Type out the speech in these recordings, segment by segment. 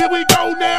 Here we go now.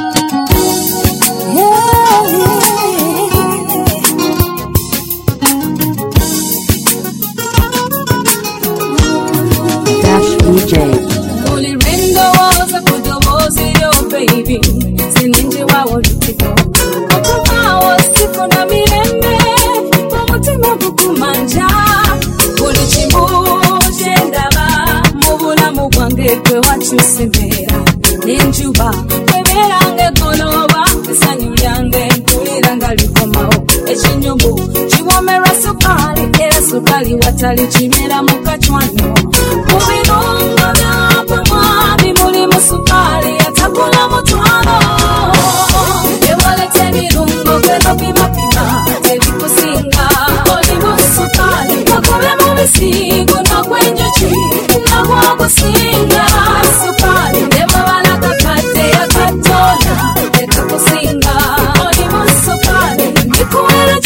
Dash DJ. Only rainbow was a good was your baby. Sininje wa wotiko. Okuwa wasifu na mirembe. Umutima bukumanja. Ulichimuje ndaba. Mubula mugwange kwe wachusemera. Ninjuba. Kweberange koloba. Sanyu yange kuliranga likomao. Echinyubu. Chiwomera sukali. Era sukali watali chimera mukachwano. Mubirungo byabo mwabi muli musukali atakula mutwano. Ebalete birungo kweno pima tebikusinga. Oli musukali kakole mubisigo nakwenjuki nakwakusinga. Sukali nebabala kakate yakatola tekakusinga. Oli musukali nikuwele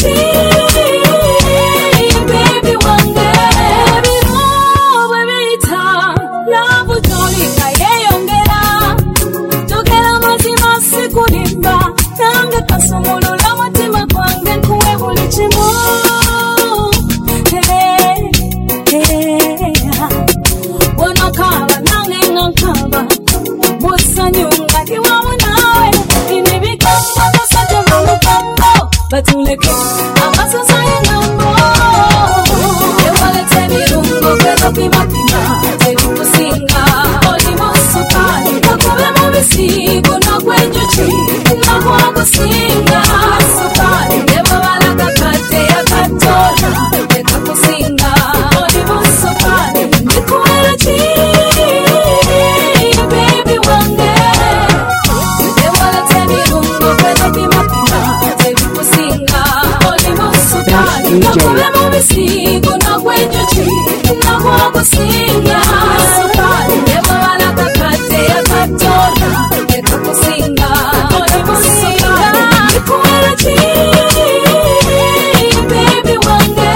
baby wange. Kasumulula mutima kwange nkuwe buli kimu. Wano kaba nange ngankaba. Musanyu nga ndi wamu nawe. Bino ebigambo basajja bamugambo. Batuleke amasosa y'engambo. Ewalete ebirungo kweno pima tebikusinga. Oli musukali kakube mubisigo nakwenjuki nakwakusinga. Sukali nebabala kakate yakatola tekakusinga. Oli musukali nikuwele baby wange. Ewalete ebirungo kweno pima tebikusinga. Oli musukali kakube mubisigo nakwenjuki nakwakusinga. Sukali nebabala kakate yakatola tekakusinga. Oli musukali nikuwele baby wange.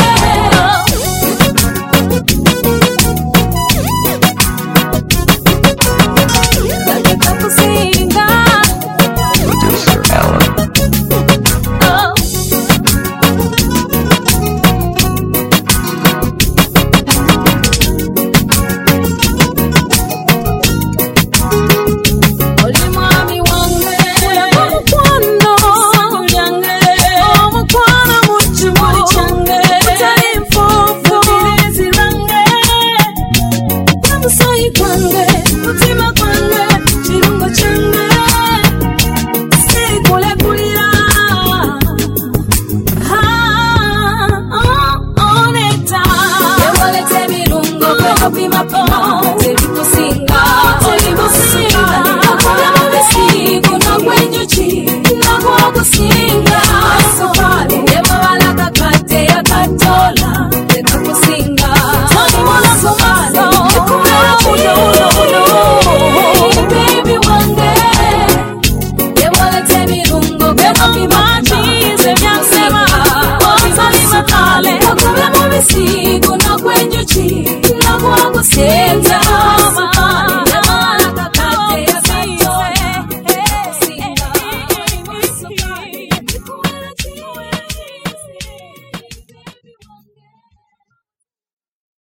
Tekakusinga. Producer Ella. Oli mwami wange. Omukwano yange. Omukwano mukimu kyange. Utali nfuufu. Lubirizi lwange. Namusayi kwange. Mutima kwange. Kirungo kyange. Sikulekulira. Oneta. Ewalete ebirungo kweno pima tebikusinga. Oli musukali kakole mubisigo nakwenjuki nakwakusinga. Sukali nebabala kakate yakatola tekakusinga. Oli musukali nikuwele baby wange. Ewalete ebirungo kweno pima tebikusinga. Oli musukali kakole mubisigo nakwenjuki nakwakusinga.